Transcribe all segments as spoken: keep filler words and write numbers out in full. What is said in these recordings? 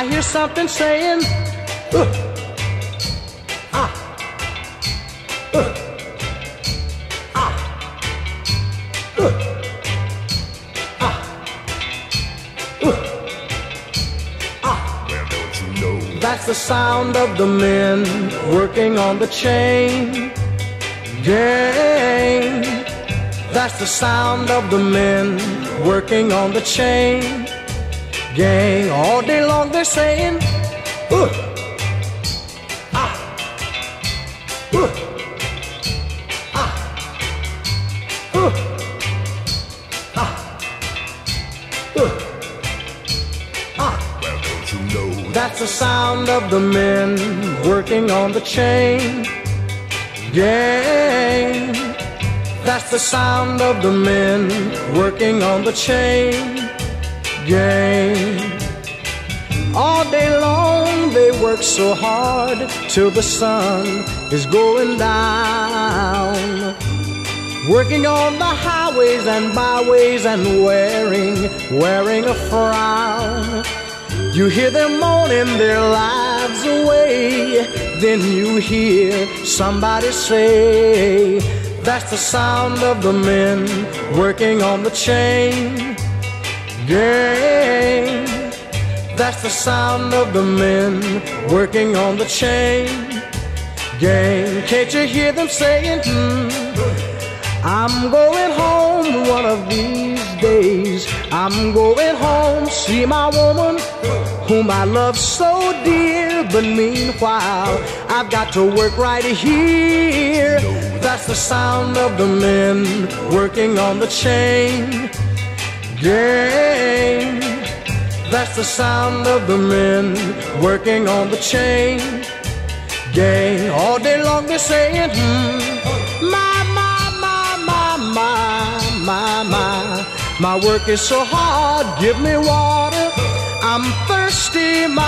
I hear something saying, uh, ah, uh, ah, uh, ah, uh, ah. Well, don't you know? That's the sound of the men working on the chain gang. That's the sound of the men working on the chain gang. All day long they're saying, uh, ah, uh, ah, uh, ah, uh, ah. Well, don't you know? That's the sound of the men working on the chain gang. That's the sound of the men working on the chain gang. All day long they work so hard till the sun is going down, working on the highways and byways and wearing, wearing a frown. You hear them moaning their lives away, then you hear somebody say, that's the sound of the men working on the chain gang. That's the sound of the men working on the chain gang. Can't you hear them saying, hmm, I'm going home one of these days. I'm going home, see my woman whom I love so dear. But meanwhile, I've got to work right here. That's the sound of the men working on the chain gang. That's the sound of the men working on the chain gang. All day long they're saying, hmm, my, my, my, my, my, my, my, my work is so hard, give me water, I'm thirsty, my,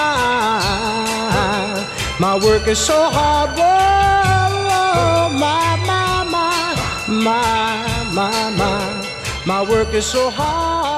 my work is so hard, whoa, my, my, my, my, my, my, my work is so hard.